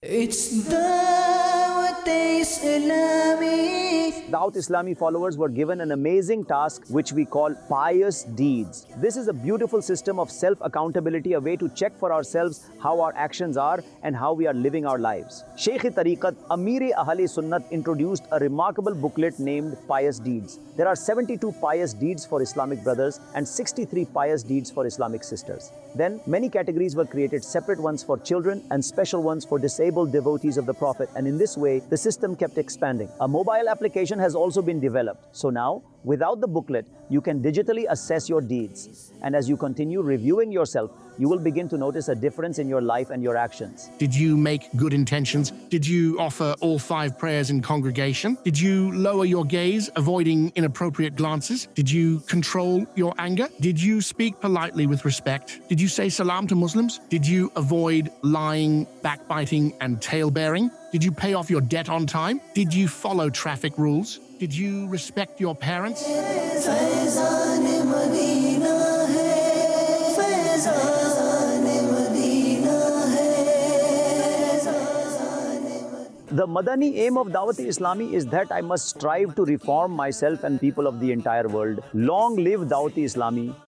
It's Dawat Islami. Dawat Islami followers were given an amazing task which we call pious deeds. This is a beautiful system of self-accountability, a way to check for ourselves how our actions are and how we are living our lives. Shaykh-e-Tariqat Amir-e Ahl-e Sunnat introduced a remarkable booklet named Pious Deeds. There are 72 pious deeds for Islamic brothers and 63 pious deeds for Islamic sisters. Then, many categories were created, separate ones for children and special ones for disabled devotees of the Prophet, and in this way, the system kept expanding. A mobile application has also been developed. So now, without the booklet, you can digitally assess your deeds. And as you continue reviewing yourself, you will begin to notice a difference in your life and your actions. Did you make good intentions? Did you offer all 5 prayers in congregation? Did you lower your gaze, avoiding inappropriate glances? Did you control your anger? Did you speak politely with respect? Did you say salam to Muslims? Did you avoid lying, backbiting, and tail-bearing? Did you pay off your debt on time? Did you follow traffic rules? Did you respect your parents? The Madani aim of Dawat-e-Islami is that I must strive to reform myself and people of the entire world. Long live Dawat-e-Islami.